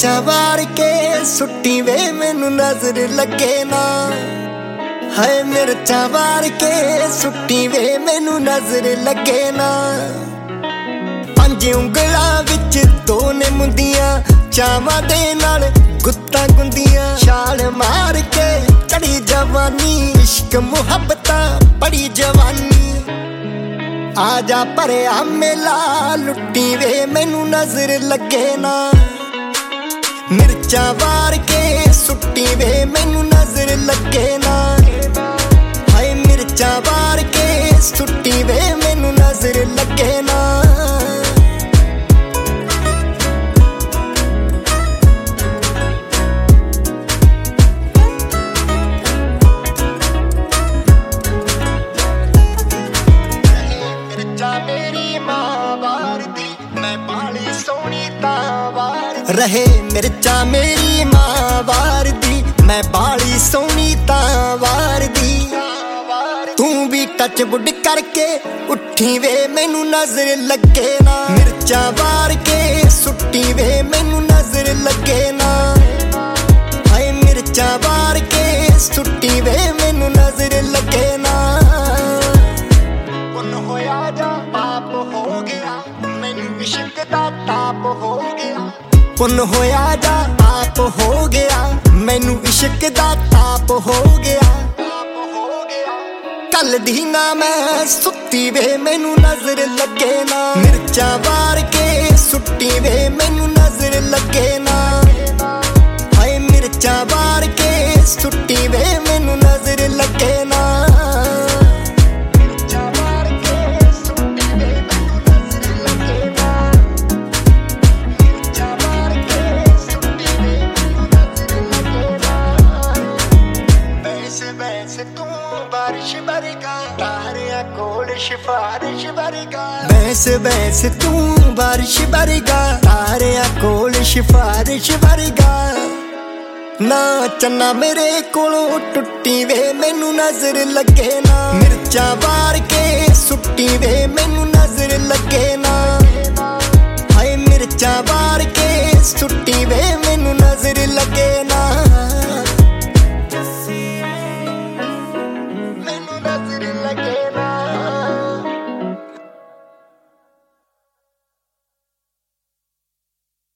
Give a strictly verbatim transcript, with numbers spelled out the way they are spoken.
मिर्चा वार के सुट्टी वे मैनू नजर लगे ना। हाय मिर्चा वार के सुट्टी वे मैनू नजर लगे ना। पंज उंगलां विच दो ने मुंदियां चावां दे नाल गुत्तां गुंदियां। छाल मार के चढ़ी जवानी इश्क मुहब्बतां बड़ी जवानी। आजा भरिया मेला लुट्टी वे मैनू नजर लगे ना। मिर्चा वार के सुट्टी वे मैनू नजर लगे ना। हाय मिर्चा वार के सुट्टी वे मैनू नजर लगे ना। रहे मिर्चा मेरी मां वार दी, मैं बाली सोनी तां वार दी। तू भी टच बुड करके उठी वे मैनू नजर लगे ना। मिर्चा वार के सुट्टी वे मैनू नजर लगे ना। हाय मिर्चा वार के सुट्टी वे मैनू नजर लगे ना। पुन होया जा पाप हो गया मैनू इश्क दा ताप हो गया। पुन होया जा पाप हो गया मैनू इश्क दा ताप हो गया। कल दी ना मैं सुत्ती वे मैनू नजर लगे ना। मिर्चा वार के सुट्टी वे मैनू नजर लगे ना। हाय मिर्चा वार के सुट्टी वे मैनू नजर लगे ना। बारिश बरगा तारिया कोल सिफारिश बरगा। बैस बैस तू बारिश बरगा तारिया कोल सिफारिश बरगा। ना चन्ना मेरे कोलों टुट्टी वे मैनू नजर लगे ना। मिर्चा वार के सुट्टी वे मैनू नजर लगे ना। हाय मिर्चा वार के सुट्टी